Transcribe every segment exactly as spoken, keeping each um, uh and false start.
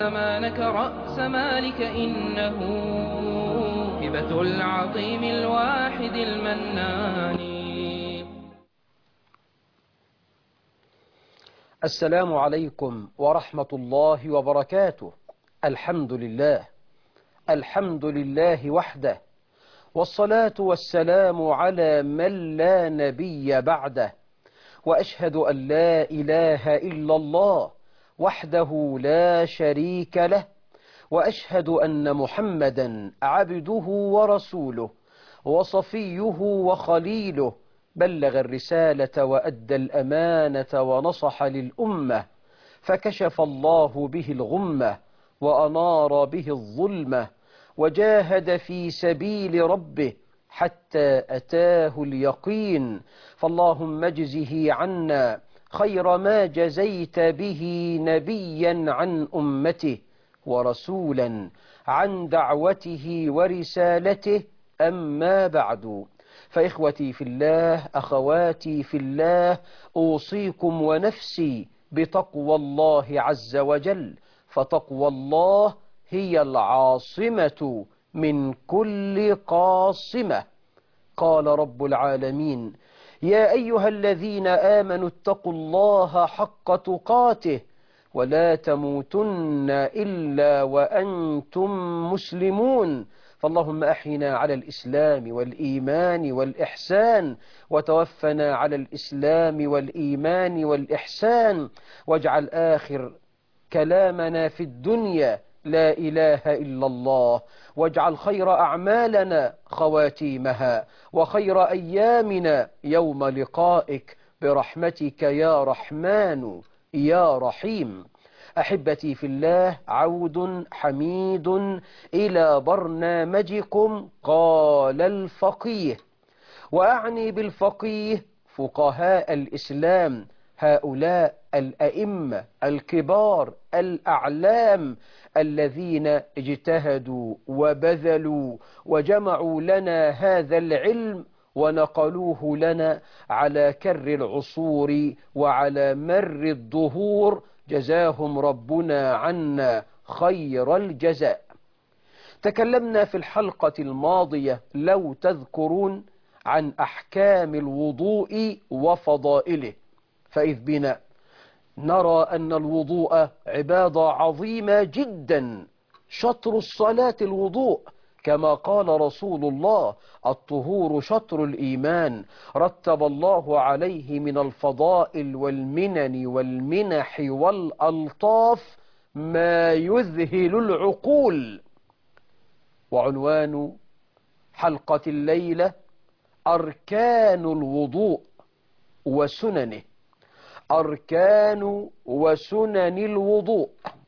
زمانك رأس مالك إنه هبة العظيم الواحد المنان. السلام عليكم ورحمة الله وبركاته. الحمد لله الحمد لله وحده، والصلاة والسلام على من لا نبي بعده، وأشهد أن لا إله إلا الله وحده لا شريك له، وأشهد أن محمدا عبده ورسوله وصفيه وخليله، بلغ الرسالة وأدى الأمانة ونصح للأمة، فكشف الله به الغمة وأنار به الظلمة، وجاهد في سبيل ربه حتى أتاه اليقين. فاللهم اجزه عنا خير ما جزيت به نبيا عن أمته ورسولا عن دعوته ورسالته. أما بعد، فإخوتي في الله، أخواتي في الله، أوصيكم ونفسي بتقوى الله عز وجل، فتقوى الله هي العاصمة من كل قاصمة. قال رب العالمين: يا أيها الذين آمنوا اتقوا الله حق تقاته ولا تموتن إلا وأنتم مسلمون. فاللهم أحينا على الإسلام والإيمان والإحسان، وتوفنا على الإسلام والإيمان والإحسان، واجعل آخر كلامنا في الدنيا لا إله إلا الله، واجعل خير أعمالنا خواتيمها، وخير أيامنا يوم لقائك برحمتك يا رحمن يا رحيم. أحبتي في الله، عود حميد إلى برنامجكم قال الفقيه، وأعني بالفقيه فقهاء الإسلام، هؤلاء الأئمة الكبار الأعلام الذين اجتهدوا وبذلوا وجمعوا لنا هذا العلم ونقلوه لنا على كر العصور وعلى مر الدهور، جزاهم ربنا عنا خير الجزاء. تكلمنا في الحلقة الماضية لو تذكرون عن أحكام الوضوء وفضائله، فإذ بنا نرى أن الوضوء عبادة عظيمة جدا، شطر الصلاة الوضوء، كما قال رسول الله: الطهور شطر الإيمان. رتب الله عليه من الفضائل والمنن والمنح والألطاف ما يذهل العقول. وعنوان حلقة الليلة: أركان الوضوء وسننه. أركان وسنن الوضوء.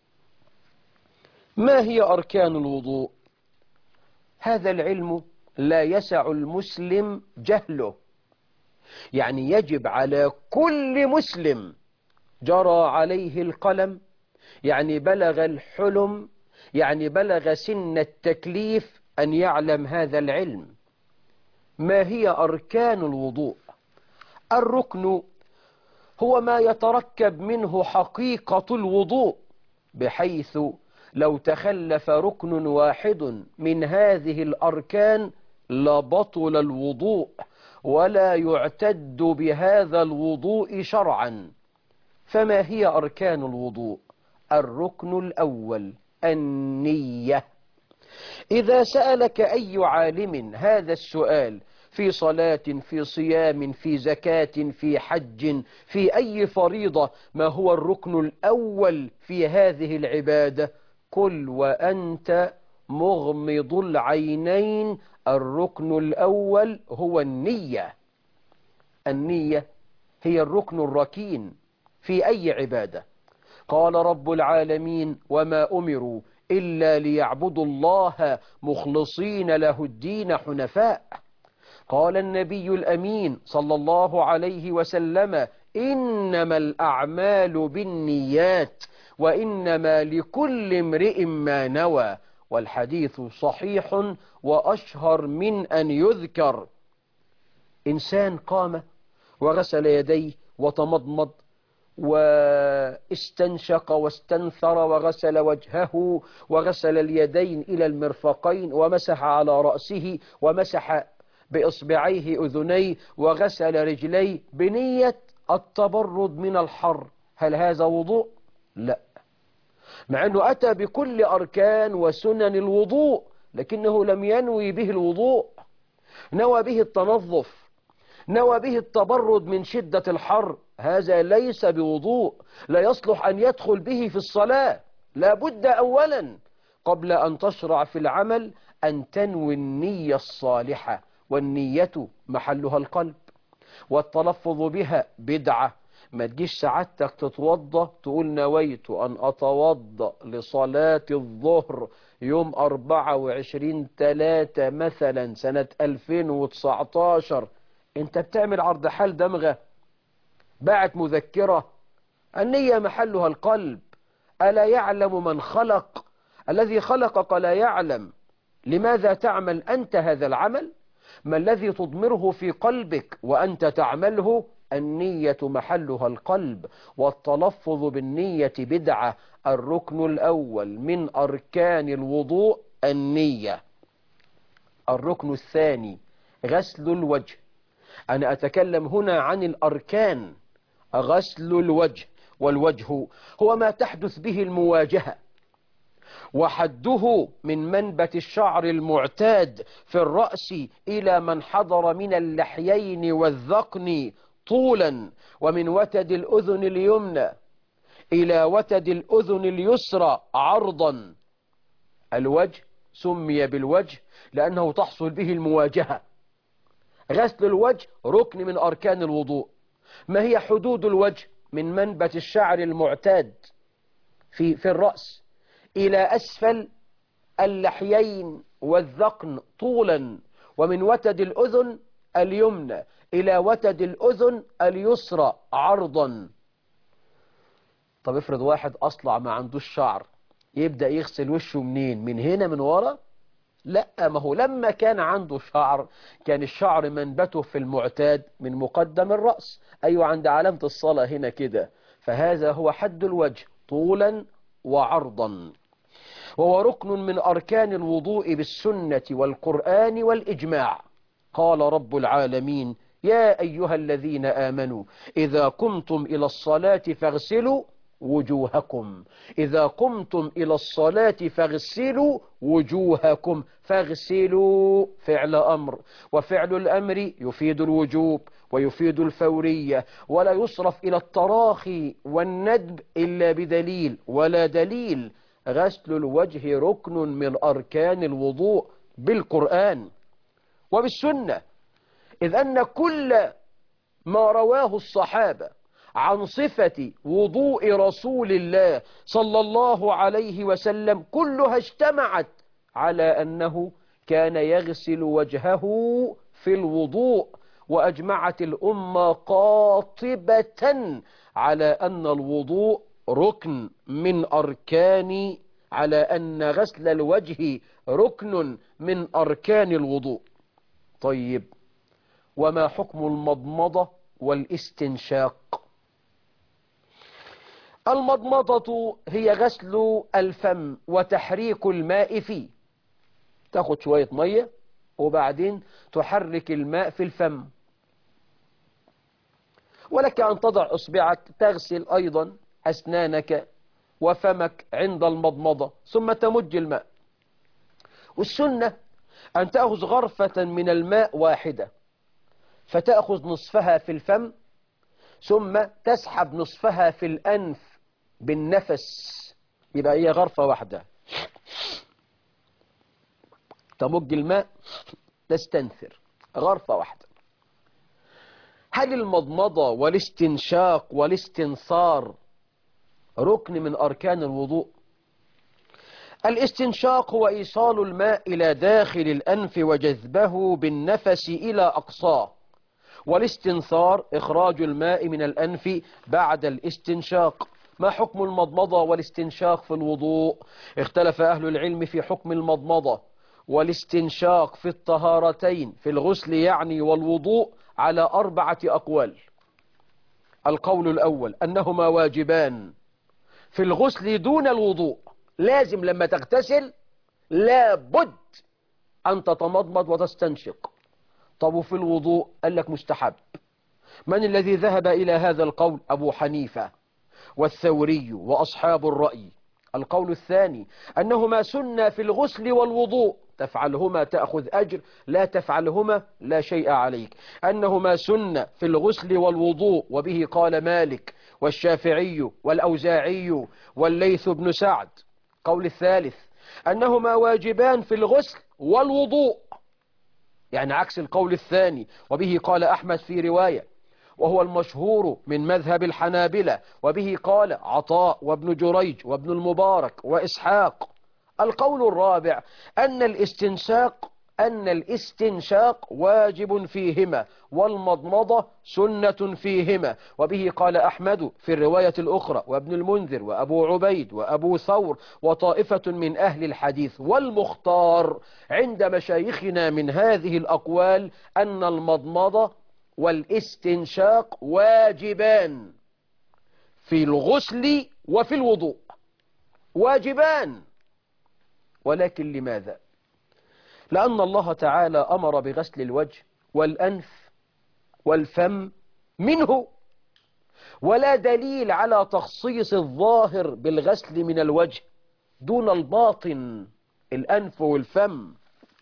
ما هي أركان الوضوء؟ هذا العلم لا يسع المسلم جهله، يعني يجب على كل مسلم جرى عليه القلم، يعني بلغ الحلم، يعني بلغ سن التكليف، أن يعلم هذا العلم. ما هي أركان الوضوء؟ الركن هو ما يتركب منه حقيقة الوضوء، بحيث لو تخلف ركن واحد من هذه الأركان لبطل الوضوء، ولا يعتد بهذا الوضوء شرعا. فما هي أركان الوضوء؟ الركن الأول النية. إذا سألك أي عالم هذا السؤال في صلاة، في صيام، في زكاة، في حج، في أي فريضة، ما هو الركن الأول في هذه العبادة؟ قل وأنت مغمض العينين: الركن الأول هو النية. النية هي الركن الركين في أي عبادة. قال رب العالمين: وما أمروا إلا ليعبدوا الله مخلصين له الدين حنفاء. قال النبي الأمين صلى الله عليه وسلم: إنما الأعمال بالنيات وإنما لكل امرئ ما نوى. والحديث صحيح وأشهر من أن يذكر. إنسان قام وغسل يديه وتمضمض واستنشق واستنثر وغسل وجهه وغسل اليدين إلى المرفقين ومسح على رأسه ومسح بإصبعيه أذنيه وغسل رجليه بنية التبرد من الحر، هل هذا وضوء؟ لا، مع أنه أتى بكل أركان وسنن الوضوء لكنه لم ينوي به الوضوء، نوى به التنظف، نوى به التبرد من شدة الحر، هذا ليس بوضوء، لا يصلح أن يدخل به في الصلاة. لا بد أولا قبل أن تشرع في العمل أن تنوي النية الصالحة، والنية محلها القلب، والتلفظ بها بدعة. ما تجيش سعادتك تتوضى تقول نويت أن أتوضى لصلاة الظهر يوم أربعة وعشرين تلاتة مثلا سنة ألفين وتسعتاشر، انت بتعمل عرض حال دمغة، باعت مذكرة. النية محلها القلب. ألا يعلم من خلق؟ الذي خلقك لا يعلم. لماذا تعمل أنت هذا العمل؟ ما الذي تضمره في قلبك وأنت تعمله؟ النية محلها القلب، والتلفظ بالنية بدعة. الركن الأول من أركان الوضوء النية. الركن الثاني غسل الوجه. أنا أتكلم هنا عن الأركان. غسل الوجه، والوجه هو ما تحدث به المواجهة، وحده من منبت الشعر المعتاد في الرأس إلى من حضر من اللحيين والذقن طولا، ومن وتد الأذن اليمنى إلى وتد الأذن اليسرى عرضا. الوجه سمي بالوجه لأنه تحصل به المواجهة. غسل الوجه ركن من أركان الوضوء. ما هي حدود الوجه؟ من منبت الشعر المعتاد في في الرأس إلى أسفل اللحيين والذقن طولا، ومن وتد الأذن اليمنى إلى وتد الأذن اليسرى عرضا. طب افرض واحد أصلع ما عندوش شعر، يبدأ يغسل وشه منين؟ من هنا من ورا؟ لا، ما هو لما كان عنده شعر كان الشعر منبته في المعتاد من مقدم الرأس، أيوة عند علامة الصلاة هنا كده. فهذا هو حد الوجه طولا وعرضا، وهو ركن من أركان الوضوء بالسنة والقرآن والإجماع. قال رب العالمين: يا أيها الذين آمنوا إذا قمتم إلى الصلاة فاغسلوا وجوهكم. إذا قمتم إلى الصلاة فاغسلوا وجوهكم. فاغسلوا فعل أمر، وفعل الأمر يفيد الوجوب ويفيد الفورية، ولا يصرف إلى التراخي والندب إلا بدليل، ولا دليل. غسل الوجه ركن من أركان الوضوء بالقرآن وبالسنة، إذ أن كل ما رواه الصحابة عن صفة وضوء رسول الله صلى الله عليه وسلم كلها اجتمعت على أنه كان يغسل وجهه في الوضوء، وأجمعت الأمة قاطبة على أن الوضوء ركن من أركان، على أن غسل الوجه ركن من أركان الوضوء. طيب، وما حكم المضمضة والاستنشاق؟ المضمضة هي غسل الفم وتحريك الماء فيه. تاخد شوية مية وبعدين تحرك الماء في الفم، ولك أن تضع إصبعك تغسل أيضا أسنانك وفمك عند المضمضة ثم تمج الماء. والسنة أن تأخذ غرفة من الماء واحدة، فتأخذ نصفها في الفم ثم تسحب نصفها في الأنف بالنفس، يبقى هي غرفة واحدة. تمج الماء تستنثر، غرفة واحدة. هل المضمضة والاستنشاق والاستنثار ركن من أركان الوضوء؟ الاستنشاق هو إيصال الماء إلى داخل الأنف وجذبه بالنفس إلى أقصاه، والاستنثار إخراج الماء من الأنف بعد الاستنشاق. ما حكم المضمضة والاستنشاق في الوضوء؟ اختلف أهل العلم في حكم المضمضة والاستنشاق في الطهارتين، في الغسل يعني والوضوء، على أربعة أقوال. القول الأول أنهما واجبان في الغسل دون الوضوء، لازم لما تغتسل لابد أن تتمضمض وتستنشق. طب وفي الوضوء قال لك مستحب. من الذي ذهب إلى هذا القول؟ أبو حنيفة والثوري وأصحاب الرأي. القول الثاني أنهما سنة في الغسل والوضوء، تفعلهما تأخذ أجر، لا تفعلهما لا شيء عليك. أنهما سنة في الغسل والوضوء، وبه قال مالك والشافعي والأوزاعي والليث بن سعد. قول الثالث أنهما واجبان في الغسل والوضوء، يعني عكس القول الثاني، وبه قال أحمد في رواية، وهو المشهور من مذهب الحنابلة، وبه قال عطاء وابن جريج وابن المبارك وإسحاق. القول الرابع أن الاستنشاق أن الاستنشاق واجب فيهما، والمضمضة سنة فيهما، وبه قال أحمد في الرواية الأخرى، وابن المنذر وأبو عبيد وأبو ثور وطائفة من أهل الحديث. والمختار عند مشايخنا من هذه الأقوال أن المضمضة والاستنشاق واجبان في الغسل وفي الوضوء، واجبان. ولكن لماذا؟ لأن الله تعالى أمر بغسل الوجه والأنف والفم منه، ولا دليل على تخصيص الظاهر بالغسل من الوجه دون الباطن، الأنف والفم.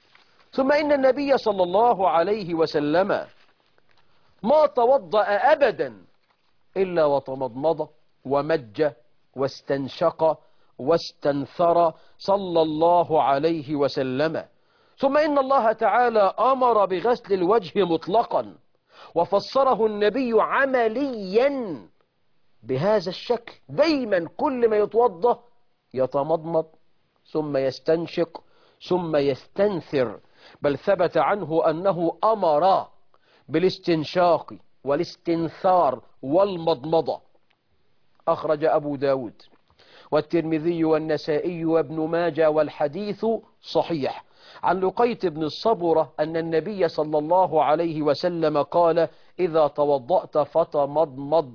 ثم إن النبي صلى الله عليه وسلم ما توضأ أبدا إلا وتمضمض ومج واستنشق واستنثر صلى الله عليه وسلم. ثم إن الله تعالى أمر بغسل الوجه مطلقا، وفسره النبي عمليا بهذا الشكل، دايما كل ما يتوضأ يتمضمض ثم يستنشق ثم يستنثر، بل ثبت عنه أنه أمر بالاستنشاق والاستنثار والمضمضة. أخرج أبو داود والترمذي والنسائي وابن ماجه والحديث صحيح عن لقيط بن الصبرة أن النبي صلى الله عليه وسلم قال: إذا توضأت فتمضمض.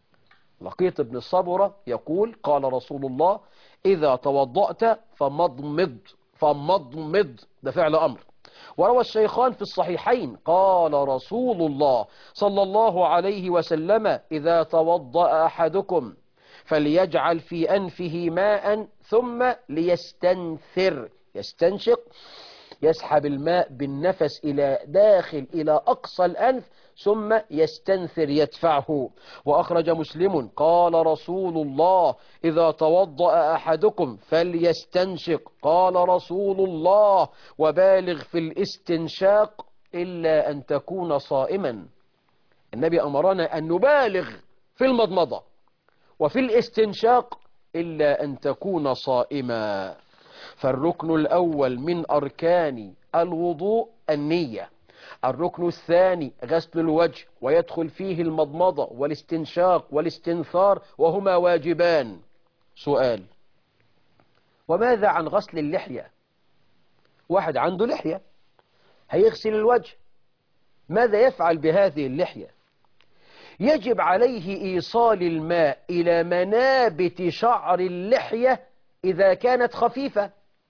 لقيط بن الصبرة يقول: قال رسول الله: إذا توضأت فمضمض، فمضمض ده فعل أمر. وروى الشيخان في الصحيحين قال رسول الله صلى الله عليه وسلم: إذا توضأ أحدكم فليجعل في أنفه ماء ثم ليستنثر، يستنشق، يسحب الماء بالنفس إلى داخل إلى أقصى الأنف، ثم يستنثر يدفعه. وأخرج مسلم قال رسول الله: إذا توضأ أحدكم فليستنشق، قال رسول الله: وبالغ في الاستنشاق إلا أن تكون صائما. النبي أمرنا أن نبالغ في المضمضة وفي الاستنشاق إلا أن تكون صائما. فالركن الأول من أركان الوضوء النية. الركن الثاني غسل الوجه، ويدخل فيه المضمضة والاستنشاق والاستنثار، وهما واجبان. سؤال: وماذا عن غسل اللحية؟ واحد عنده لحية هيغسل الوجه، ماذا يفعل بهذه اللحية؟ يجب عليه إيصال الماء إلى منابت شعر اللحية إذا كانت خفيفة،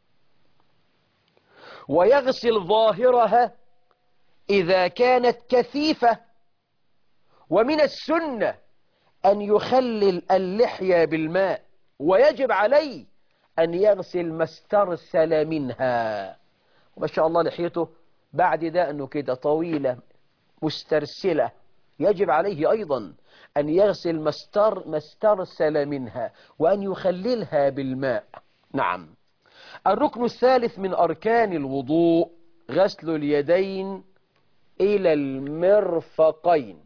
ويغسل ظاهرها إذا كانت كثيفة. ومن السنة أن يخلل اللحية بالماء، ويجب عليه أن يغسل ما استرسل منها. وما شاء الله لحيته بعد دقنه كده طويلة مسترسلة، يجب عليه أيضا أن يغسل ما استرسل منها وأن يخللها بالماء. نعم. الركن الثالث من أركان الوضوء غسل اليدين إلى المرفقين،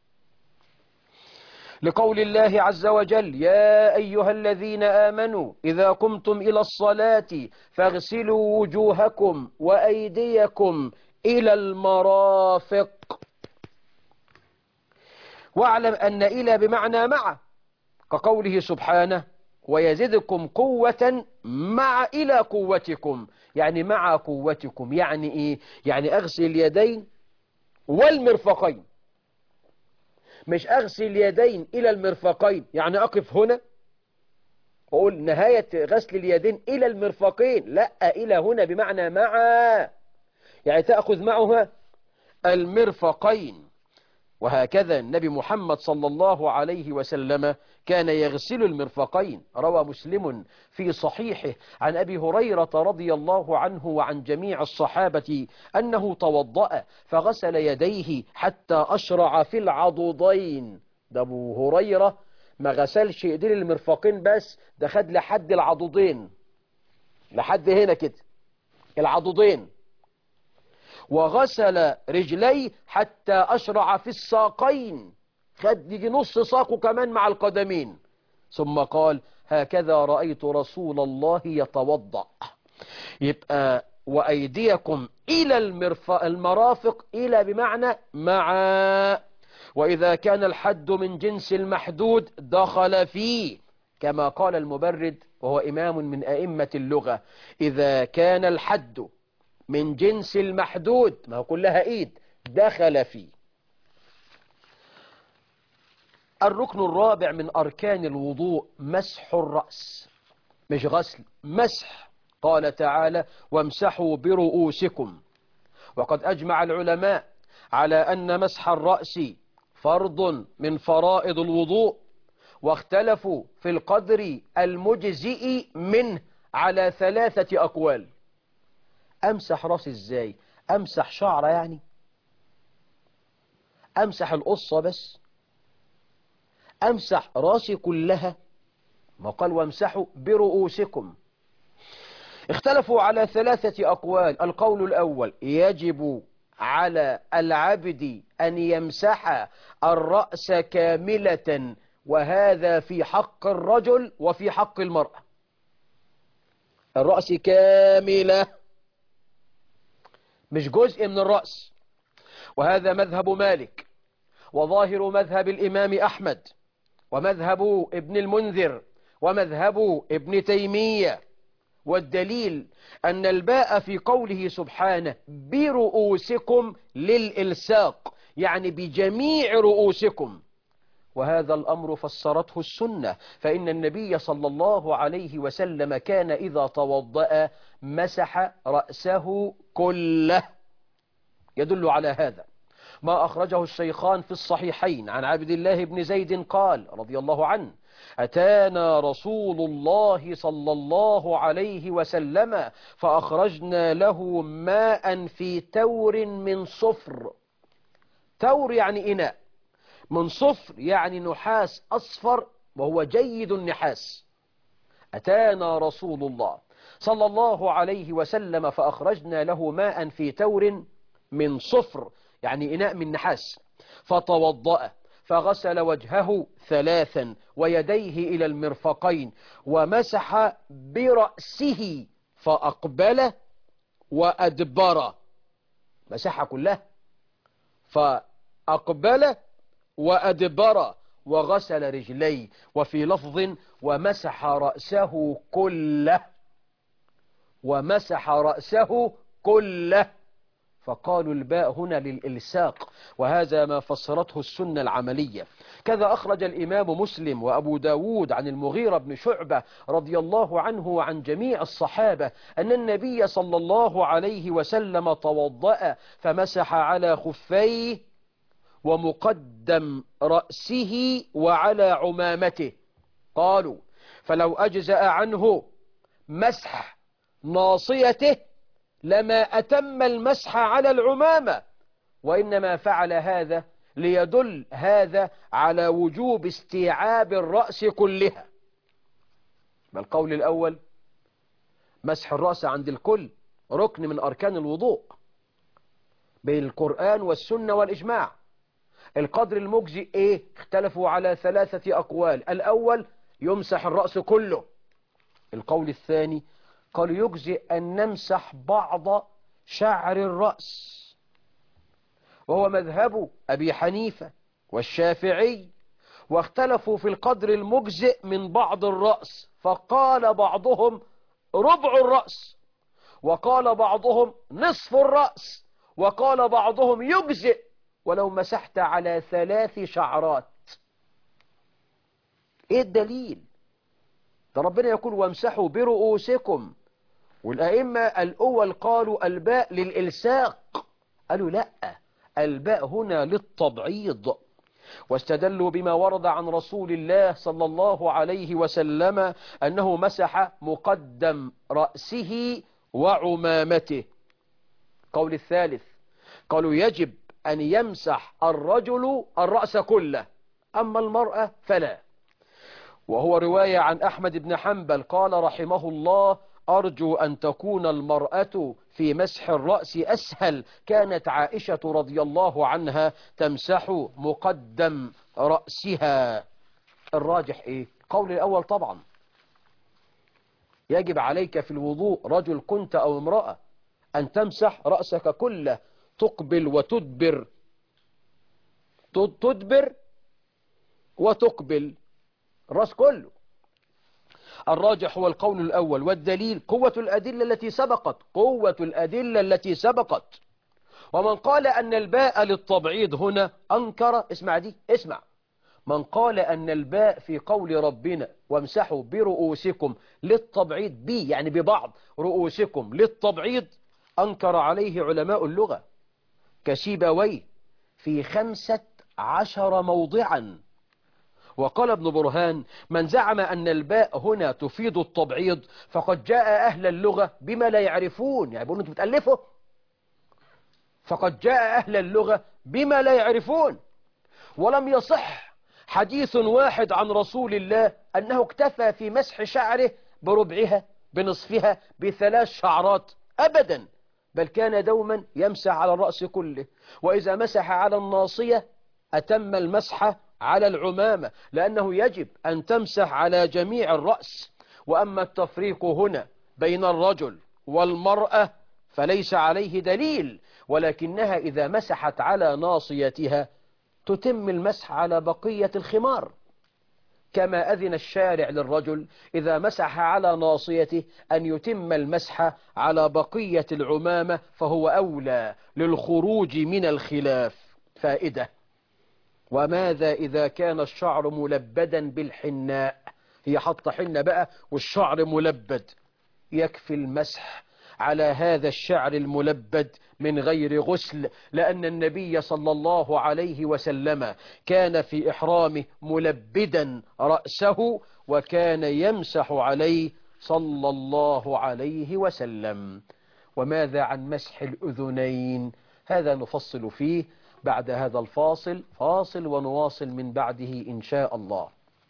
لقول الله عز وجل: يا أيها الذين آمنوا إذا قمتم إلى الصلاة فاغسلوا وجوهكم وأيديكم إلى المرافق. واعلم أن إلى بمعنى مع، كقوله سبحانه: ويزدكم قوة مع إلى قوتكم، يعني مع قوتكم. يعني إيه؟ يعني أغسل اليدين والمرفقين. مش أغسل اليدين إلى المرفقين يعني أقف هنا وأقول نهاية غسل اليدين إلى المرفقين، لا، إلى هنا بمعنى مع، يعني تأخذ معها المرفقين. وهكذا النبي محمد صلى الله عليه وسلم كان يغسل المرفقين. روى مسلم في صحيحه عن أبي هريرة رضي الله عنه وعن جميع الصحابة أنه توضأ فغسل يديه حتى أشرع في العضدين. ده أبو هريرة ما غسلش ايدين المرفقين بس، ده خد لحد العضدين، لحد هنا كده العضدين. وغسل رجليه حتى أشرع في الساقين، خد يجي نص ساقه كمان مع القدمين. ثم قال هكذا رأيت رسول الله يتوضأ. يبقى وأيديكم إلى المرافق، إلى بمعنى مع. وإذا كان الحد من جنس المحدود دخل فيه، كما قال المبرد وهو إمام من أئمة اللغة، إذا كان الحد من جنس المحدود، ما هو كلها ايد، دخل فيه. الركن الرابع من أركان الوضوء مسح الرأس، مش غسل، مسح. قال تعالى وامسحوا برؤوسكم. وقد أجمع العلماء على أن مسح الرأس فرض من فرائض الوضوء، واختلفوا في القدر المجزئ منه على ثلاثة أقوال. امسح راسي ازاي؟ امسح شعره يعني؟ امسح القصة بس؟ امسح راسي كلها؟ ما قال وامسحوا برؤوسكم. اختلفوا على ثلاثة اقوال. القول الاول يجب على العبد ان يمسح الرأس كاملة، وهذا في حق الرجل وفي حق المرأة. الرأس كاملة مش جزء من الرأس. وهذا مذهب مالك، وظاهر مذهب الإمام أحمد، ومذهب ابن المنذر، ومذهب ابن تيمية. والدليل أن الباء في قوله سبحانه برؤوسكم للإلساق، يعني بجميع رؤوسكم. وهذا الأمر فسرته السنة، فإن النبي صلى الله عليه وسلم كان إذا توضأ مسح رأسه كله. يدل على هذا ما أخرجه الشيخان في الصحيحين عن عبد الله بن زيد قال رضي الله عنه أتانا رسول الله صلى الله عليه وسلم فأخرجنا له ماء في تور من صفر. تور يعني إناء، من صفر يعني نحاس أصفر وهو جيد النحاس. أتانا رسول الله صلى الله عليه وسلم فأخرجنا له ماء في تور من صفر يعني إناء من نحاس، فتوضأ فغسل وجهه ثلاثا ويديه إلى المرفقين ومسح برأسه فأقبل وأدبر. مسحها كلها، فأقبل وأدبر وغسل رجليه. وفي لفظ ومسح رأسه كله، ومسح رأسه كله. فقالوا الباء هنا للإلساق، وهذا ما فسرته السنة العملية. كذا أخرج الإمام مسلم وأبو داود عن المغيرة بن شعبة رضي الله عنه وعن جميع الصحابة أن النبي صلى الله عليه وسلم توضأ فمسح على خفيه ومقدم رأسه وعلى عمامته. قالوا فلو أجزأ عنه مسح ناصيته لما أتم المسح على العمامة، وإنما فعل هذا ليدل هذا على وجوب استيعاب الرأس كلها. بالقول الأول مسح الرأس عند الكل ركن من أركان الوضوء بالقرآن والسنة والإجماع. القدر المجزئ إيه؟ اختلفوا على ثلاثة أقوال. الأول يمسح الرأس كله. القول الثاني قال يجزئ أن نمسح بعض شعر الرأس، وهو مذهب أبي حنيفة والشافعي. واختلفوا في القدر المجزئ من بعض الرأس، فقال بعضهم ربع الرأس، وقال بعضهم نصف الرأس، وقال بعضهم يجزئ ولو مسحت على ثلاث شعرات. ايه الدليل؟ ده ربنا يقول وامسحوا برؤوسكم، والأئمة الأول قالوا الباء للإلساق، قالوا لا، الباء هنا للتبعيض، واستدلوا بما ورد عن رسول الله صلى الله عليه وسلم أنه مسح مقدم رأسه وعمامته. قول الثالث قالوا يجب أن يمسح الرجل الرأس كله، أما المرأة فلا. وهو رواية عن أحمد بن حنبل قال رحمه الله أرجو أن تكون المرأة في مسح الرأس أسهل، كانت عائشة رضي الله عنها تمسح مقدم رأسها. الراجح إيه؟ قول الأول طبعا، يجب عليك في الوضوء رجل كنت أو امرأة أن تمسح رأسك كله، تقبل وتدبر، تدبر وتقبل الرأس كله. الراجح هو القول الأول، والدليل قوة الأدلة التي سبقت، قوة الأدلة التي سبقت. ومن قال أن الباء للتبعيض هنا أنكر، اسمع دي، اسمع، من قال أن الباء في قول ربنا وامسحوا برؤوسكم للتبعيض، بي يعني ببعض رؤوسكم للتبعيض، أنكر عليه علماء اللغة كسيبويه في خمسة عشر موضعا. وقال ابن برهان من زعم أن الباء هنا تفيد التبعيض فقد جاء أهل اللغة بما لا يعرفون، يعني بيقولوا أنتم بتألفوا، فقد جاء أهل اللغة بما لا يعرفون. ولم يصح حديث واحد عن رسول الله أنه اكتفى في مسح شعره بربعها بنصفها بثلاث شعرات أبدا، بل كان دوما يمسح على الرأس كله، وإذا مسح على الناصية أتم المسح على العمامة، لأنه يجب أن تمسح على جميع الرأس. وأما التفريق هنا بين الرجل والمرأة فليس عليه دليل، ولكنها إذا مسحت على ناصيتها تتم المسح على بقية الخمار، كما أذن الشارع للرجل إذا مسح على ناصيته أن يتم المسح على بقية العمامة، فهو أولى للخروج من الخلاف. فائدة: وماذا إذا كان الشعر ملبدا بالحناء؟ هي حط حنة بقى والشعر ملبد، يكفي المسح على هذا الشعر الملبد من غير غسل، لأن النبي صلى الله عليه وسلم كان في إحرامه ملبدا رأسه، وكان يمسح عليه صلى الله عليه وسلم. وماذا عن مسح الأذنين؟ هذا نفصل فيه بعد هذا الفاصل، فاصل ونواصل من بعده إن شاء الله.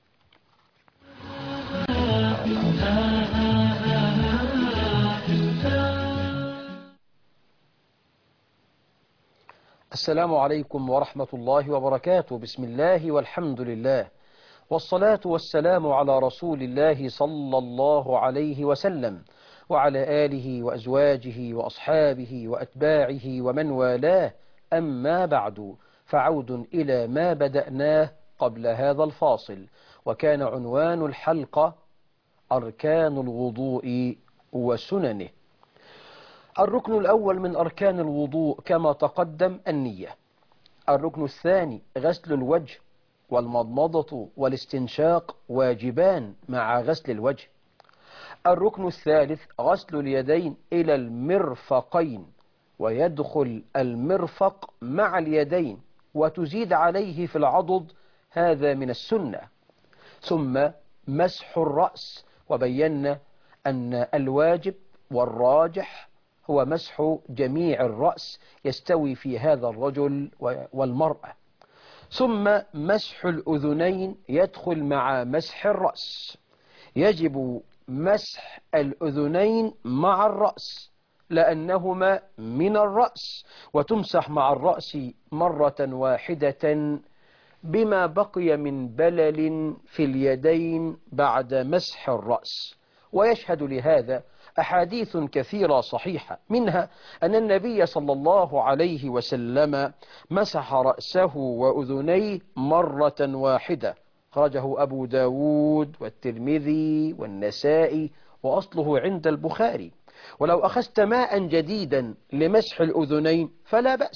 السلام عليكم ورحمة الله وبركاته. بسم الله والحمد لله، والصلاة والسلام على رسول الله صلى الله عليه وسلم، وعلى آله وأزواجه وأصحابه وأتباعه ومن والاه. أما بعد، فعود إلى ما بدأناه قبل هذا الفاصل، وكان عنوان الحلقة أركان الوضوء وسننه. الركن الأول من أركان الوضوء كما تقدم النية. الركن الثاني غسل الوجه، والمضمضة والاستنشاق واجبان مع غسل الوجه. الركن الثالث غسل اليدين إلى المرفقين، ويدخل المرفق مع اليدين وتزيد عليه في العضد، هذا من السنة. ثم مسح الرأس، وبينا أن الواجب والراجح هو مسح جميع الرأس، يستوي في هذا الرجل والمرأة. ثم مسح الأذنين يدخل مع مسح الرأس، يجب مسح الأذنين مع الرأس لأنهما من الرأس، وتمسح مع الرأس مرة واحدة بما بقي من بلل في اليدين بعد مسح الرأس. ويشهد لهذا أحاديث كثيرة صحيحة، منها أن النبي صلى الله عليه وسلم مسح رأسه وأذنيه مرة واحدة، خرجه أبو داود والترمذي والنسائي، وأصله عند البخاري. ولو أخذت ماء جديدا لمسح الأذنين فلا بأس،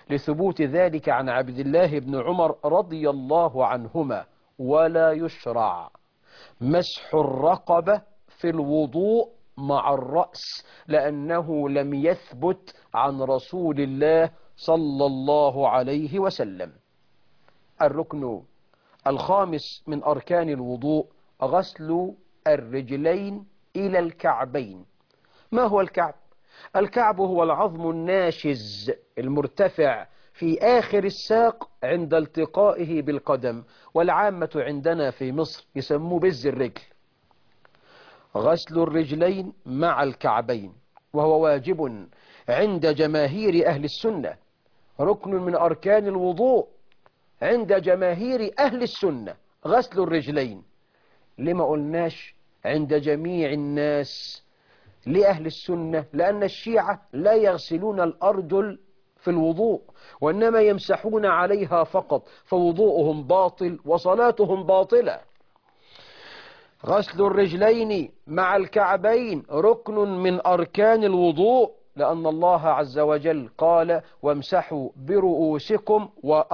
لثبوت ذلك عن عبد الله بن عمر رضي الله عنهما: ولا يشرع مسح الرقبة في الوضوء مع الرأس، لأنه لم يثبت عن رسول الله صلى الله عليه وسلم. الركن الخامس من أركان الوضوء غسل الرجلين إلى الكعبين. ما هو الكعب؟ الكعب هو العظم الناشز المرتفع في آخر الساق عند التقائه بالقدم، والعامة عندنا في مصر يسموه بز الرجل. غسل الرجلين مع الكعبين وهو واجب عند جماهير أهل السنة، ركن من أركان الوضوء عند جماهير أهل السنة غسل الرجلين. لما قلناش عند جميع الناس لأهل السنة؟ لأن الشيعة لا يغسلون الأرجل في الوضوء، وإنما يمسحون عليها فقط، فوضوءهم باطل وصلاتهم باطلة. غسل الرجلين مع الكعبين ركن من أركان الوضوء، لأن الله عز وجل قال: وامسحوا برؤوسكم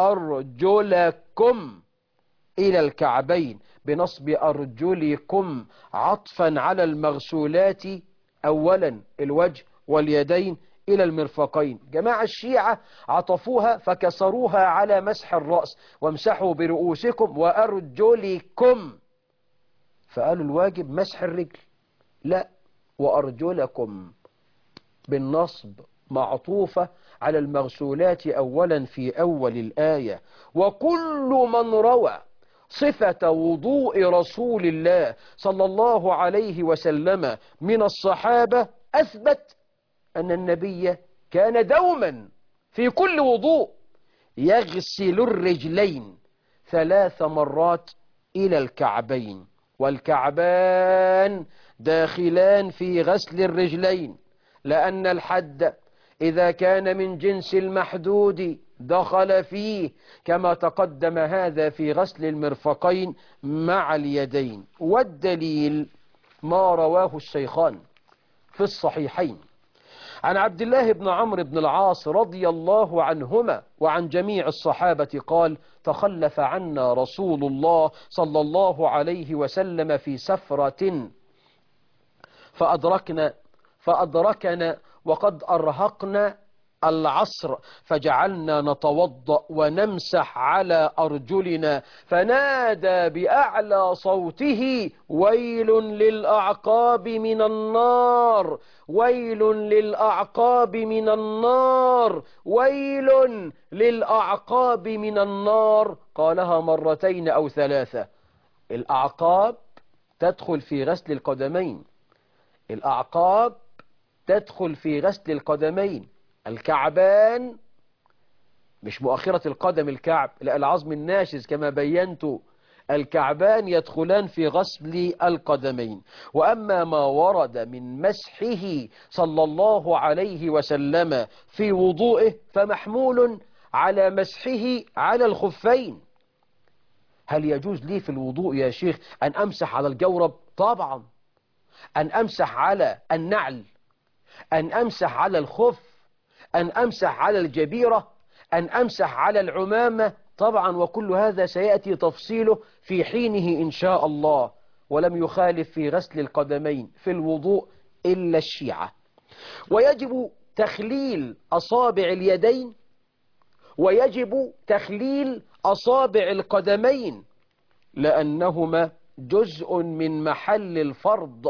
وأرجلكم إلى الكعبين، بنصب أرجلكم عطفا على المغسولات أولا الوجه واليدين إلى المرفقين. جماعة الشيعة عطفوها فكسروها على مسح الرأس: وامسحوا برؤوسكم وأرجلكم، فقالوا الواجب مسح الرجل. لا، وأرجلكم بالنصب معطوفة على المغسولات أولا في أول الآية. وكل من روى صفة وضوء رسول الله صلى الله عليه وسلم من الصحابة أثبت أن النبي كان دوما في كل وضوء يغسل الرجلين ثلاث مرات إلى الكعبين، والكعبان داخلان في غسل الرجلين، لأن الحد إذا كان من جنس المحدود دخل فيه، كما تقدم هذا في غسل المرفقين مع اليدين. والدليل ما رواه الشيخان في الصحيحين عن عبد الله بن عمرو بن العاص رضي الله عنهما وعن جميع الصحابة قال: تخلف عنا رسول الله صلى الله عليه وسلم في سفرة فأدركنا فأدركنا وقد أرهقنا العصر، فجعلنا نتوضأ ونمسح على أرجلنا، فنادى بأعلى صوته: ويل للأعقاب من النار، ويل للأعقاب من النار، ويل للأعقاب من النار. قالها مرتين أو ثلاثة. الأعقاب تدخل في غسل القدمين، الأعقاب تدخل في غسل القدمين. الكعبان مش مؤخرة القدم الكعب، لا، العظم الناشز كما بينت، الكعبان يدخلان في غسل القدمين. وأما ما ورد من مسحه صلى الله عليه وسلم في وضوئه فمحمول على مسحه على الخفين. هل يجوز لي في الوضوء يا شيخ أن أمسح على الجورب؟ طبعا. أن أمسح على النعل، أن أمسح على الخف، أن أمسح على الجبيرة، أن أمسح على العمامة، طبعا، وكل هذا سيأتي تفصيله في حينه إن شاء الله. ولم يخالف في غسل القدمين في الوضوء إلا الشيعة. ويجب تخليل أصابع اليدين، ويجب تخليل أصابع القدمين، لأنهما جزء من محل الفرض.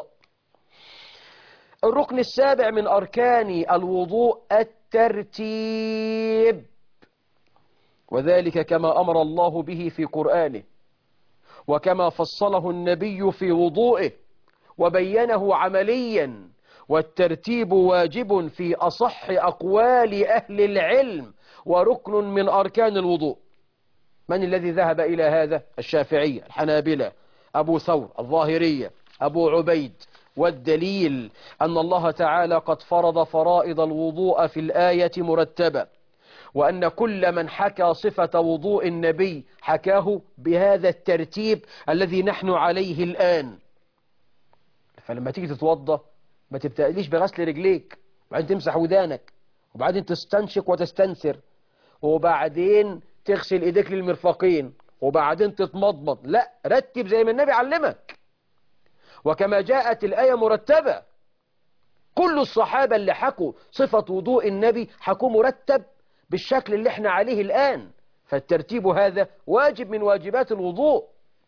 الركن السابع من أركان الوضوء الترتيب، وذلك كما أمر الله به في قرآنه، وكما فصله النبي في وضوئه وبينه عمليا. والترتيب واجب في أصح أقوال أهل العلم وركن من أركان الوضوء. من الذي ذهب إلى هذا؟ الشافعية، الحنابلة، أبو ثور، الظاهرية، أبو عبيد. والدليل أن الله تعالى قد فرض فرائض الوضوء في الآية مرتبة، وأن كل من حكى صفة وضوء النبي حكاه بهذا الترتيب الذي نحن عليه الآن. فلما تيجي تتوضى ما تبتقليش بغسل رجليك وبعدين تمسح ودانك وبعدين تستنشق وتستنثر وبعدين تغسل ايديك للمرفقين وبعدين تتمضمض. لا، رتب زي ما النبي علمك، وكما جاءت الآية مرتبة. كل الصحابة اللي حكوا صفة وضوء النبي حكوا مرتب بالشكل اللي احنا عليه الآن، فالترتيب هذا واجب من واجبات الوضوء.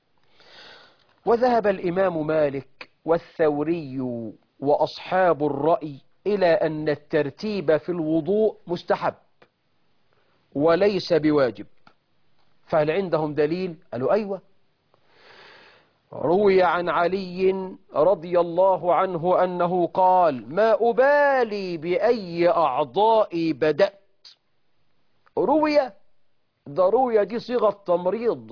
وذهب الإمام مالك والثوري وأصحاب الرأي إلى أن الترتيب في الوضوء مستحب وليس بواجب. فهل عندهم دليل؟ قالوا أيوة. روي عن علي رضي الله عنه أنه قال: ما أبالي بأي أعضاء بدأت. روي، ده روي دي صيغة تمريض.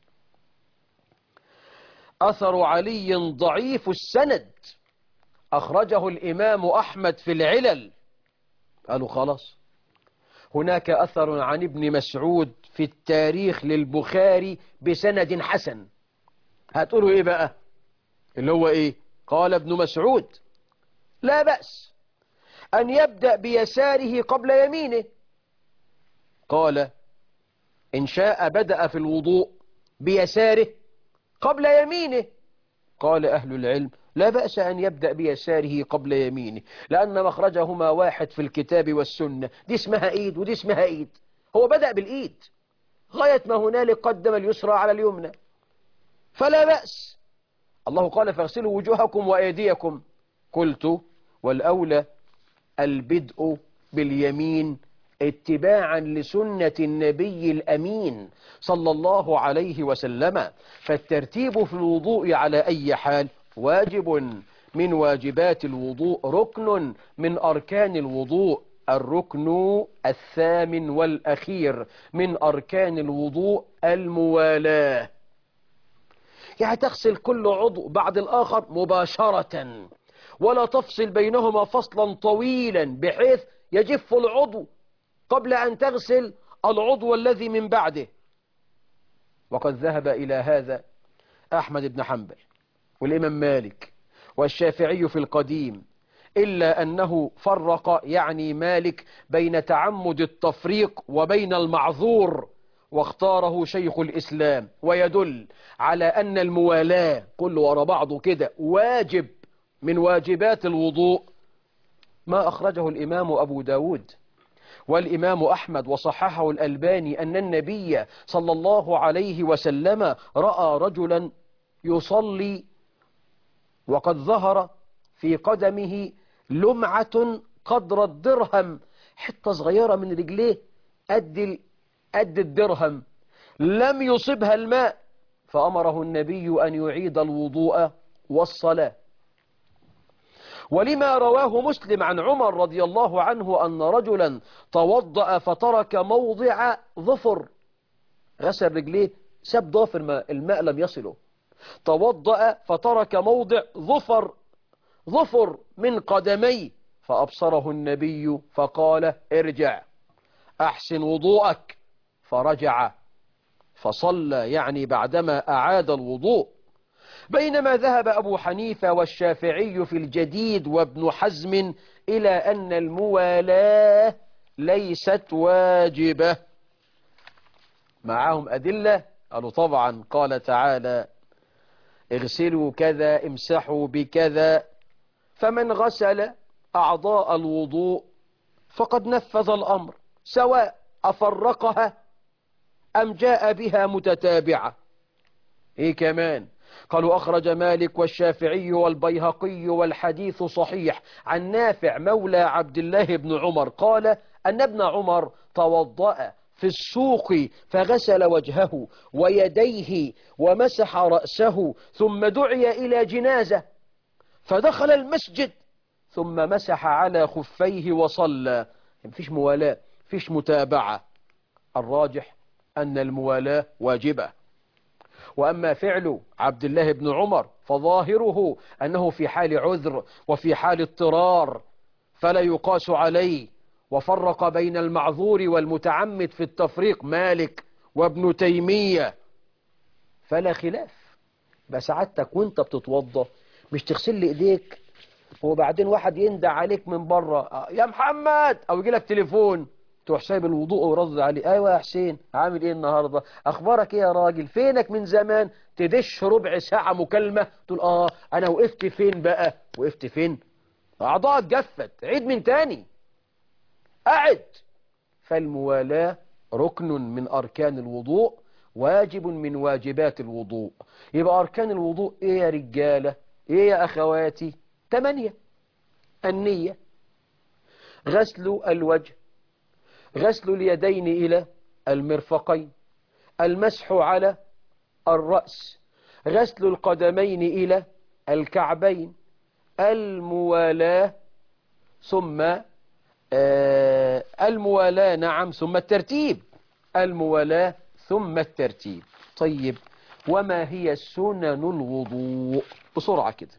أثر علي ضعيف السند، أخرجه الإمام أحمد في العلل. قالوا خلاص. هناك أثر عن ابن مسعود في التاريخ للبخاري بسند حسن. هتقولوا إيه بقى؟ اللي هو إيه؟ قال ابن مسعود: لا بأس أن يبدأ بيساره قبل يمينه. قال: إن شاء بدأ في الوضوء بيساره قبل يمينه. قال أهل العلم: لا بأس أن يبدأ بيساره قبل يمينه، لأن مخرجهما واحد في الكتاب والسنة. دي اسمها إيد ودي اسمها إيد، هو بدأ بالإيد غاية ما هنالك قدم اليسرى على اليمنى، فلا بأس. الله قال: فاغسلوا وجوهكم وأيديكم. قلت: والأولى البدء باليمين اتباعا لسنة النبي الأمين صلى الله عليه وسلم. فالترتيب في الوضوء على أي حال واجب من واجبات الوضوء، ركن من أركان الوضوء، الركن الثامن والأخير من أركان الوضوء الموالاة. يعني تغسل كل عضو بعد الآخر مباشرة، ولا تفصل بينهما فصلا طويلا بحيث يجف العضو قبل أن تغسل العضو الذي من بعده. وقد ذهب إلى هذا أحمد بن حنبل والإمام مالك والشافعي في القديم، إلا أنه فرق، يعني مالك، بين تعمد التفريق وبين المعذور، واختاره شيخ الإسلام. ويدل على أن الموالاة كله ورا بعضه كده واجب من واجبات الوضوء ما أخرجه الإمام أبو داود والإمام أحمد وصححه الألباني أن النبي صلى الله عليه وسلم رأى رجلا يصلي وقد ظهر في قدمه لمعة قدر الدرهم، حتة صغيرة من رجليه قد قد الدرهم، لم يصبها الماء، فأمره النبي أن يعيد الوضوء والصلاة. ولما رواه مسلم عن عمر رضي الله عنه أن رجلا توضأ فترك موضع ظفر، غسل رجليه ساب ضافر ما الماء لم يصله، توضأ فترك موضع ظفر ظفر من قدمي، فأبصره النبي فقال: ارجع أحسن وضوءك، فرجع فصلى، يعني بعدما أعاد الوضوء. بينما ذهب أبو حنيفة والشافعي في الجديد وابن حزم إلى أن الموالاة ليست واجبة. معهم أدلة؟ قالوا طبعا، قال تعالى: اغسلوا كذا امسحوا بكذا. فمن غسل أعضاء الوضوء فقد نفذ الأمر، سواء أفرقها أم جاء بها متتابعة. إيه كمان؟ قالوا: أخرج مالك والشافعي والبيهقي والحديث صحيح عن نافع مولى عبد الله بن عمر قال أن ابن عمر توضأ في السوق فغسل وجهه ويديه ومسح رأسه، ثم دعي إلى جنازة فدخل المسجد ثم مسح على خفيه وصلى. مفيش موالاة، مفيش متابعة. الراجح أن الموالاة واجبة. وأما فعل عبد الله بن عمر فظاهره أنه في حال عذر وفي حال اضطرار فلا يقاس عليه. وفرق بين المعذور والمتعمد في التفريق مالك وابن تيمية، فلا خلاف. بس سعادتك وانت بتتوضى مش تغسل لي ايديك وبعدين واحد يندع عليك من بره: يا محمد، او يجي لك تليفون تروح سايب الوضوء ورد عليه، ايوه يا حسين عامل ايه النهارده، اخبارك ايه يا راجل، فينك من زمان، تدش ربع ساعه مكالمه تقول اه انا وقفت فين بقى، وقفت فين، اعضاء جفت، عيد من تاني، قعد. فالموالاة ركن من أركان الوضوء، واجب من واجبات الوضوء. يبقى أركان الوضوء إيه يا رجالة، إيه يا أخواتي؟ تمانية. النية، غسل الوجه، غسل اليدين إلى المرفقين، المسح على الرأس، غسل القدمين إلى الكعبين، الموالاة، ثم آه الموالاة، نعم، ثم الترتيب، الموالاة ثم الترتيب. طيب وما هي سنن الوضوء بسرعة كده؟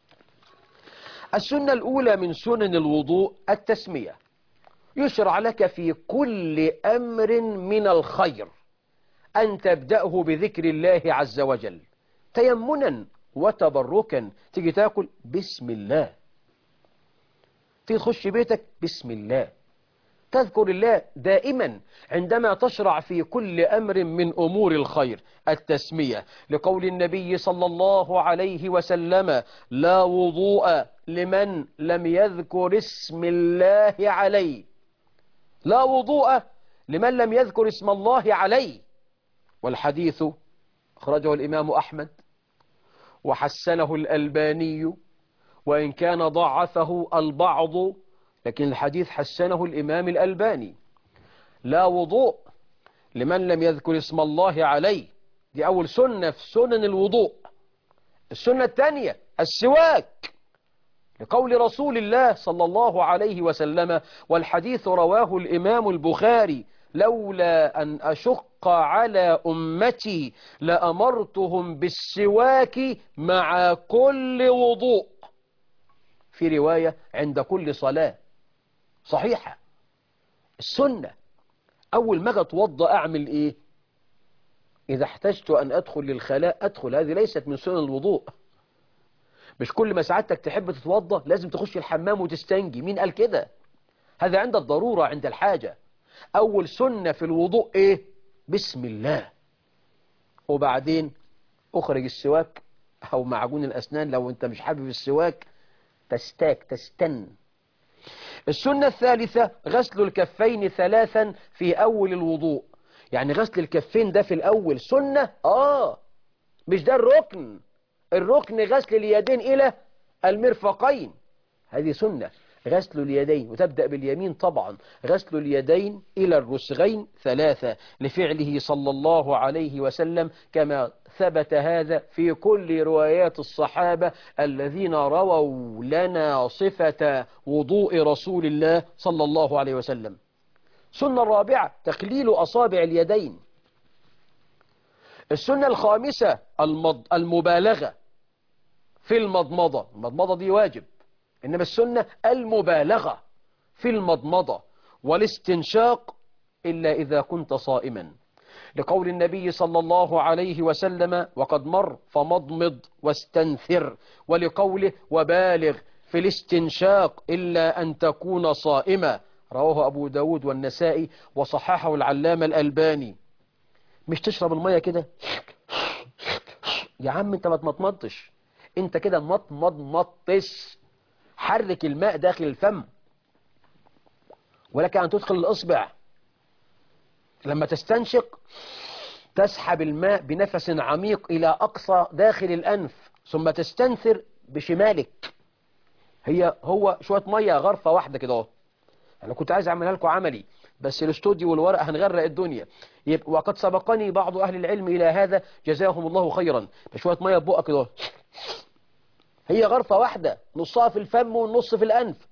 السنة الأولى من سنن الوضوء التسمية. يشرع لك في كل أمر من الخير أن تبدأه بذكر الله عز وجل، تيمنا وتبركا. تيجي تاكل بسم الله، تيجي تخش بيتك بسم الله، تذكر الله دائما عندما تشرع في كل أمر من أمور الخير. التسمية لقول النبي صلى الله عليه وسلم: لا وضوء لمن لم يذكر اسم الله عليه، لا وضوء لمن لم يذكر اسم الله عليه. والحديث أخرجه الإمام أحمد وحسنه الألباني، وإن كان ضعفه البعض لكن الحديث حسنه الإمام الألباني. لا وضوء لمن لم يذكر اسم الله عليه، دي أول سنة في سنن الوضوء. السنة الثانية السواك، لقول رسول الله صلى الله عليه وسلم، والحديث رواه الإمام البخاري: لولا أن أشق على أمتي لأمرتهم بالسواك مع كل وضوء، في رواية عند كل صلاة صحيحة. السنة أول ما أتوضأ أعمل إيه؟ إذا احتجت أن أدخل للخلاء أدخل، هذه ليست من سنن الوضوء. مش كل ما سعادتك تحب تتوضأ لازم تخش الحمام وتستنجي، مين قال كده؟ هذا عند الضرورة، عند الحاجة. أول سنة في الوضوء إيه؟ بسم الله. وبعدين أخرج السواك أو معجون الأسنان، لو أنت مش حابب السواك تستاك تستن. السنة الثالثة غسل الكفين ثلاثا في أول الوضوء. يعني غسل الكفين ده في الأول سنة؟ آه مش ده الركن. الركن غسل اليدين إلى المرفقين، هذه سنة. غسل اليدين، وتبدأ باليمين طبعا، غسل اليدين إلى الرسغين ثلاثة، لفعله صلى الله عليه وسلم، كما ثبت هذا في كل روايات الصحابة الذين رووا لنا صفة وضوء رسول الله صلى الله عليه وسلم. سنة الرابعة تخليل أصابع اليدين. السنة الخامسة المض... المبالغة في المضمضة. المضمضة دي واجب، إنما السنة المبالغة في المضمضة والاستنشاق إلا إذا كنت صائما، لقول النبي صلى الله عليه وسلم: وقد مر فمضمض واستنثر، ولقوله: وبالغ في الاستنشاق إلا أن تكون صائما، رواه أبو داود والنسائي وصححه العلامة الألباني. مش تشرب المية كده يا عم، انت ما تمضمضش، انت كده مضمض مطش، حرك الماء داخل الفم، ولك أن تدخل الإصبع. لما تستنشق تسحب الماء بنفس عميق إلى أقصى داخل الأنف، ثم تستنثر بشمالك. هي هو شوية مية غرفة واحدة كده. أنا كنت عايز أعملها لكم عملي، بس الاستوديو والورق هنغرق الدنيا. وقد سبقني بعض أهل العلم إلى هذا جزاهم الله خيرا. شوية مية ببقى كده، هي غرفة واحدة، نصها في الفم والنص في الأنف،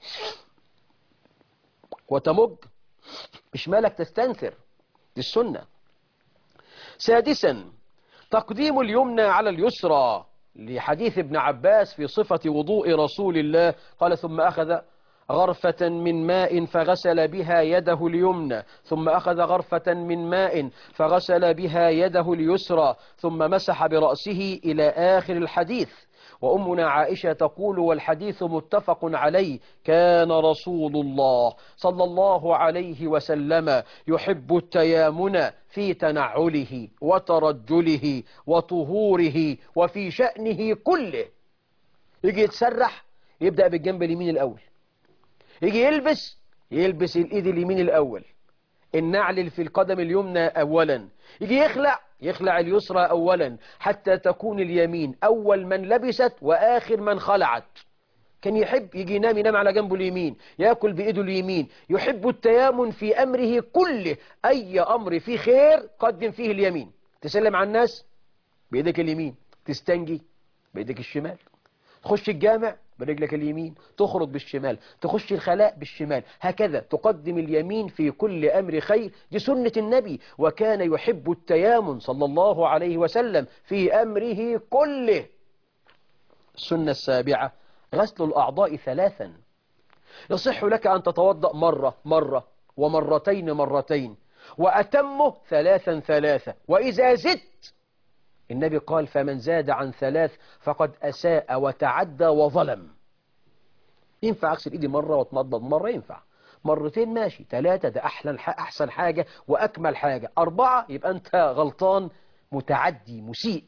وتمج بشمالك تستنثر، دي السنة. سادسا تقديم اليمنى على اليسرى، لحديث ابن عباس في صفة وضوء رسول الله قال: ثم أخذ غرفة من ماء فغسل بها يده اليمنى، ثم أخذ غرفة من ماء فغسل بها يده اليسرى، ثم مسح برأسه إلى آخر الحديث. وأمنا عائشة تقول والحديث متفق عليه كان رسول الله صلى الله عليه وسلم يحب التيامن في تنعله وترجله وطهوره وفي شأنه كله. يجي يتسرح يبدأ بالجنب اليمين الأول، يجي يلبس يلبس الإيد اليمين الأول، النعل في القدم اليمنى أولا، يجي يخلع يخلع اليسرى أولا حتى تكون اليمين أول من لبست وآخر من خلعت. كان يحب يجي ينام ينام على جنبه اليمين، يأكل بإيده اليمين. يحب التيامن في أمره كله، أي أمر فيه خير قدم فيه اليمين. تسلم على الناس بإيدك اليمين، تستنجي بإيدك الشمال، تخش الجامع برجلك اليمين، تخرج بالشمال، تخش الخلاء بالشمال، هكذا تقدم اليمين في كل أمر خير. دي سنة النبي، وكان يحب التيامن صلى الله عليه وسلم في أمره كله. السنة السابعة غسل الأعضاء ثلاثا. يصح لك أن تتوضأ مرة مرة ومرتين مرتين، وأتمه ثلاثا ثلاثة. وإذا زدت النبي قال فمن زاد عن ثلاث فقد أساء وتعدى وظلم. ينفع أغسل إيدي مرة واتمضمض مرة، ينفع مرتين ماشي، ثلاثة ده أحلى أحسن حاجة وأكمل حاجة، أربعة يبقى أنت غلطان متعدي مسيء.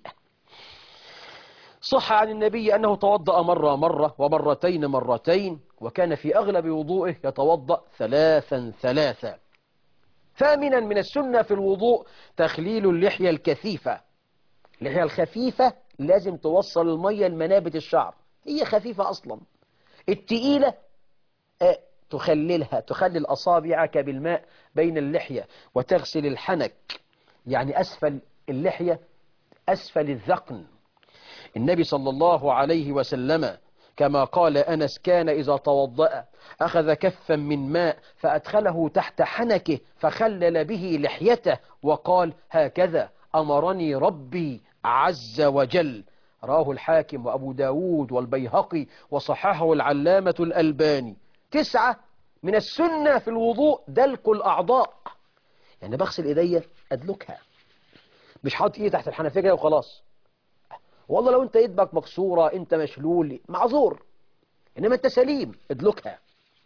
صح عن النبي أنه توضأ مرة مرة ومرتين مرتين، وكان في أغلب وضوئه يتوضأ ثلاثا ثلاثا. ثامنا من السنة في الوضوء تخليل اللحية الكثيفة. اللحية الخفيفة لازم توصل المية لمنابت الشعر، هي خفيفة أصلا. التقيلة آه تخللها، تخلل أصابعك بالماء بين اللحية وتغسل الحنك، يعني أسفل اللحية أسفل الذقن. النبي صلى الله عليه وسلم كما قال أنس كان إذا توضأ أخذ كفا من ماء فأدخله تحت حنكه فخلل به لحيته وقال هكذا أمرني ربي عز وجل. راه الحاكم وأبو داود والبيهقي وصححه العلامة الألباني. تسعة من السنة في الوضوء دلك الأعضاء، يعني بغسل إيديا أدلكها، مش حاطط إيه تحت الحنفية كده وخلاص. والله لو أنت إيدك مكسورة أنت مشلول معذور، إنما أنت سليم ادلكها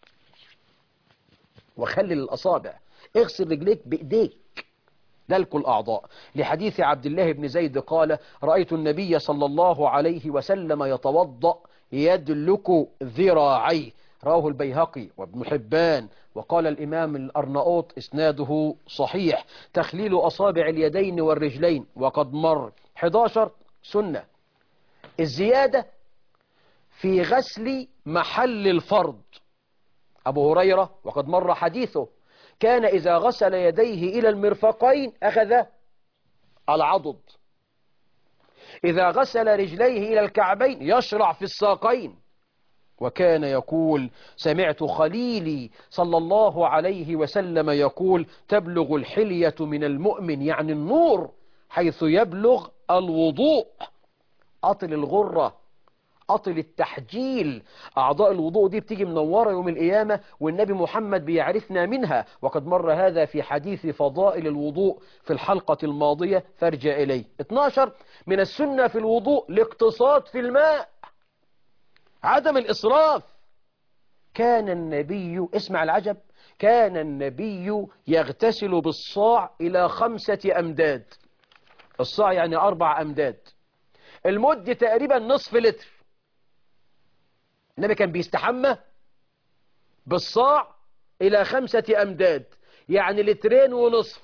وخلل الأصابع. اغسل رجليك بإيديك، دلك الأعضاء. لحديث عبد الله بن زيد قال رأيت النبي صلى الله عليه وسلم يتوضأ يدلك ذراعيه، رواه البيهقي وابن حبان، وقال الإمام الأرناؤوط إسناده صحيح. تخليل أصابع اليدين والرجلين وقد مر. أحد عشر سنة الزيادة في غسل محل الفرض. أبو هريرة وقد مر حديثه كان إذا غسل يديه إلى المرفقين أخذ العضد، إذا غسل رجليه إلى الكعبين يشرع في الساقين. وكان يقول سمعت خليلي صلى الله عليه وسلم يقول تبلغ الحلية من المؤمن، يعني النور، حيث يبلغ الوضوء. أطل الغرة، أطل التحجيل. أعضاء الوضوء دي بتيجي منورة يوم القيامة، والنبي محمد بيعرفنا منها، وقد مر هذا في حديث فضائل الوضوء في الحلقة الماضية فارجع إليه. اثناشر من السنة في الوضوء الاقتصاد في الماء، عدم الإسراف. كان النبي، اسمع العجب، كان النبي يغتسل بالصاع إلى خمسة أمداد. الصاع يعني أربع أمداد، المد تقريبا نصف لتر. النبي كان بيستحمى بالصاع إلى خمسة أمداد، يعني لترين ونصف.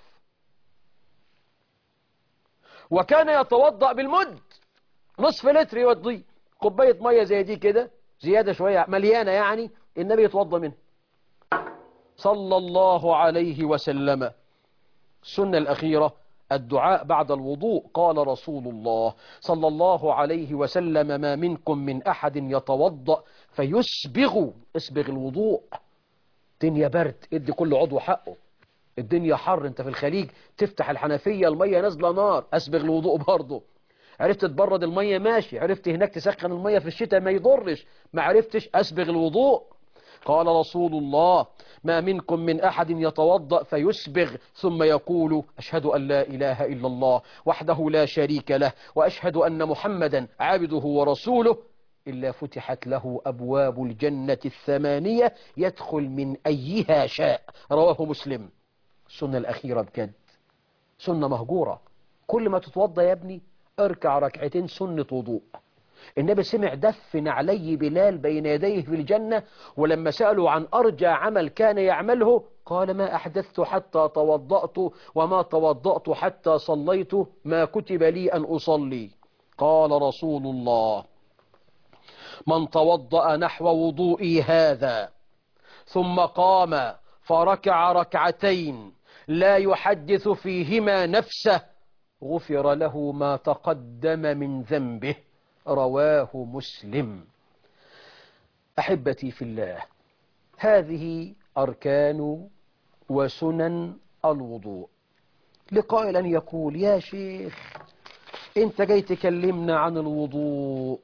وكان يتوضأ بالمد، نصف لتر يوضيه، كوباية مية زي دي كده زيادة شوية مليانة، يعني النبي يتوضأ منها صلى الله عليه وسلم. السنة الأخيرة الدعاء بعد الوضوء. قال رسول الله صلى الله عليه وسلم ما منكم من أحد يتوضأ فيسبغ، اسبغ الوضوء. الدنيا برد ادي كل عضو حقه، الدنيا حر، انت في الخليج تفتح الحنفية المية نازلة نار، اسبغ الوضوء برضه. عرفت تبرد المية ماشي، عرفت هناك تسخن المية في الشتاء ما يضرش، ما عرفتش اسبغ الوضوء. قال رسول الله ما منكم من أحد يتوضأ فيسبغ ثم يقول أشهد أن لا إله إلا الله وحده لا شريك له وأشهد أن محمدا عبده ورسوله إلا فتحت له أبواب الجنة الثمانية يدخل من أيها شاء. رواه مسلم. السنة الأخيرة بجد سنة مهجورة. كل ما تتوضى يا ابني اركع ركعتين سنة وضوء. النبي سمع دفن علي بلال بين يديه في الجنة، ولما سألوا عن أرجى عمل كان يعمله قال ما أحدثت حتى توضأت، وما توضأت حتى صليت، ما كتب لي أن أصلي. قال رسول الله من توضأ نحو وضوئي هذا ثم قام فركع ركعتين لا يحدث فيهما نفسه غفر له ما تقدم من ذنبه. رواه مسلم. أحبتي في الله، هذه أركان وسنن الوضوء. لقائل أن يقول يا شيخ أنت جاي تكلمنا عن الوضوء.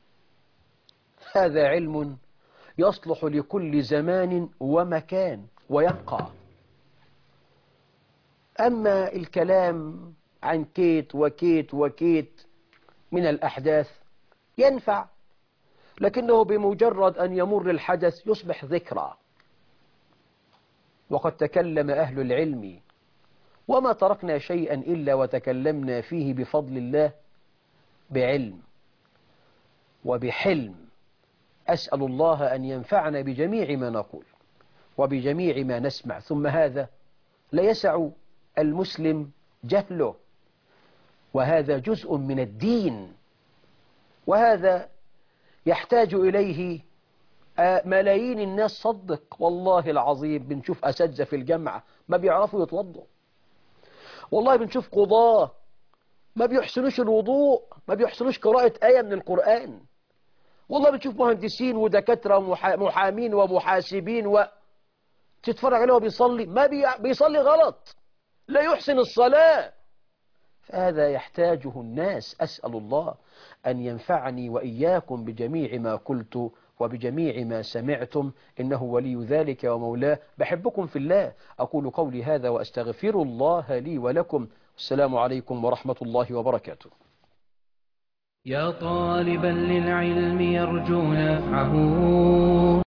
هذا علم يصلح لكل زمان ومكان ويبقى. أما الكلام عن كيت وكيت وكيت من الأحداث ينفع، لكنه بمجرد أن يمر الحدث يصبح ذكرى. وقد تكلم أهل العلم وما تركنا شيئا إلا وتكلمنا فيه بفضل الله بعلم وبحلم. أسأل الله أن ينفعنا بجميع ما نقول وبجميع ما نسمع. ثم هذا لا يسع المسلم جهله، وهذا جزء من الدين، وهذا يحتاج إليه ملايين الناس. صدق والله العظيم بنشوف أساتذة في الجامعة ما بيعرفوا يتوضوا، والله بنشوف قضاة ما بيحسنوش الوضوء، ما بيحسنوش قراءة آية من القرآن، والله بنشوف مهندسين ودكاترة ومحامين ومحاسبين و تتفرج عليه وبيصلي ما بي... بيصلي غلط، لا يحسن الصلاة. فهذا يحتاجه الناس. أسأل الله أن ينفعني وإياكم بجميع ما قلت وبجميع ما سمعتم، إنه ولي ذلك ومولاه. بحبكم في الله. أقول قولي هذا وأستغفر الله لي ولكم. السلام عليكم ورحمة الله وبركاته. يا طالبا للعلم يرجو نفعه